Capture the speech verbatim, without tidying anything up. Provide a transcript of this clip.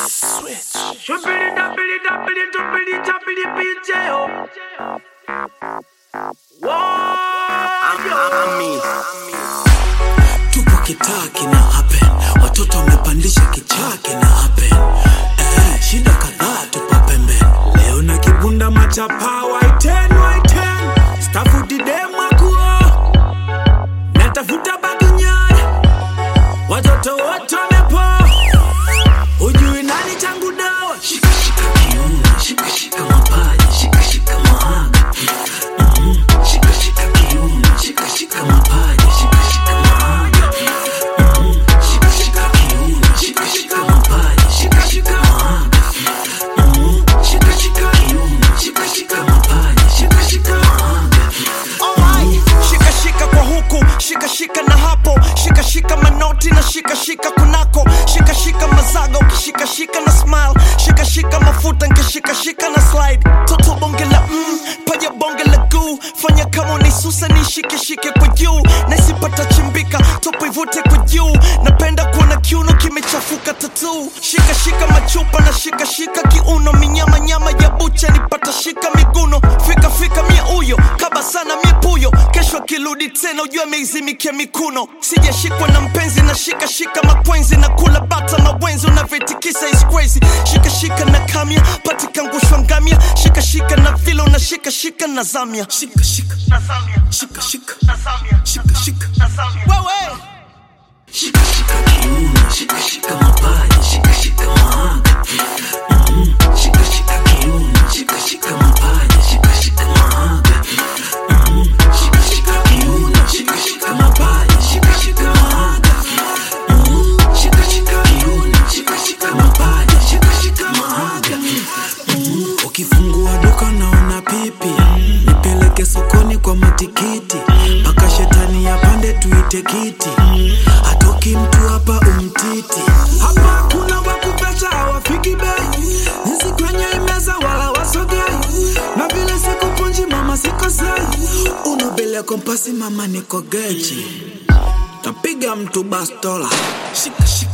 Switch. Shubbidi dubbidi dubbidi dubbidi dubbidi P J O. Tupo kitaa kina happen, watoto wamepandisha kichaa kina happen. Eh, shida kadhaa tupo pembe. Leo na kibunda machapa waiten waiten. Stafu didema kuo, natafuta baginyari. Watoto wote wamepo, ujui nani changu dawa. Shika shika kiuno, shika shika mapaja, shika shika mahaga. Mm-hmm. Shika shika kiuno, shika shika mapaja, shika shika mahaga. Mm-hmm. Shika shika kiuno, shika shika mapaja, shika shika mahaga. Mm-hmm. Shika shika kiuno, shika shika mapaja, shika shika mahaga. Alright, shika shika kwa huku, shika shika na hapo, shika shika manoti na shika shika kunako, shika shika mazaga ukishika shika na smile, shika shika mafuta nkishika shika na slide. Toto bonge la mm, paja bonge la goo, fanya kama unisusa nishike shike kwa juu, nasipata chimbika, topo ivute kwa juu, napenda kuona kiuno kimechafuka tattoo. Shika shika machupa na shika shika kiuno, minyama nyama ya bucha nipata shika miguno, fika fika mie uyo, kaba sana mie puyo, kesho kiludi tena ujue meizimikia mikuno. Sijashikwa na mpenzi na shika shika makwenzi, na kula bata mawenzi unavyoitikisa is crazy. Shika shika na kamia, patika ngushwa ngamia, shika shika na filo na shika shika na zamia. Shika shika Na zamia, shika shika na zamia, shika shika na zamia. Wewe shika shika kiuno, shika shika mapaja, shika shika mahaga. Mm-hmm. Shika shika kiuno, shika shika mapaja, shika shika mahaga. Mm-hmm. Shika shika kiuno, shika shika mapaja, shika shika mahaga. Mm-hmm. Shika shika kiuno, shika shika mapaja, shika shika mahaga. Mm-hmm. Ukifungua duka naona pipi, nipeleke sokoni kwa matikiti, paka shetani yapande tuite kiti, hatoki mtu hapa umtiti. Hapa kuna wakupesha hawafiki bei, nisi kwenye imeza wala wasogei, na vile siku punji mama siko sei, unobele kompasi mama niko geji, tapiga mtu bastola. Shika shika